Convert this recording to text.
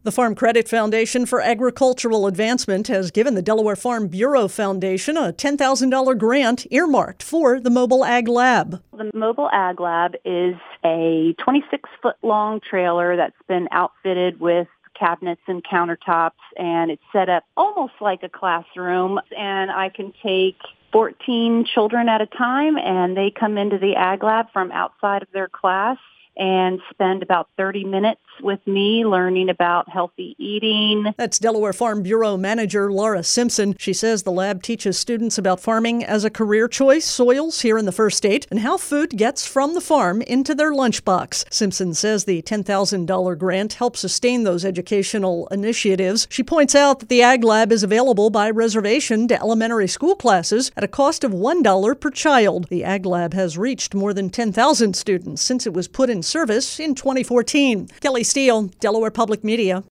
The Farm Credit Foundation for Agricultural Advancement has given the Delaware Farm Bureau Foundation a $10,000 grant earmarked for the Mobile Ag Lab. The Mobile Ag Lab is a 26-foot-long trailer that's been outfitted with cabinets and countertops, and it's set up almost like a classroom. And I can take 14 children at a time, and they come into the Ag Lab from outside of their class and spend about 30 minutes with me learning about healthy eating. That's Delaware Farm Bureau Manager Laura Simpson. She says the lab teaches students about farming as a career choice, soils here in the first state, and how food gets from the farm into their lunchbox. Simpson says the $10,000 grant helps sustain those educational initiatives. She points out that the Ag Lab is available by reservation to elementary school classes at a cost of $1 per child. The Ag Lab has reached more than 10,000 students since it was put in service in 2014. Kelly Steele, Delaware Public Media.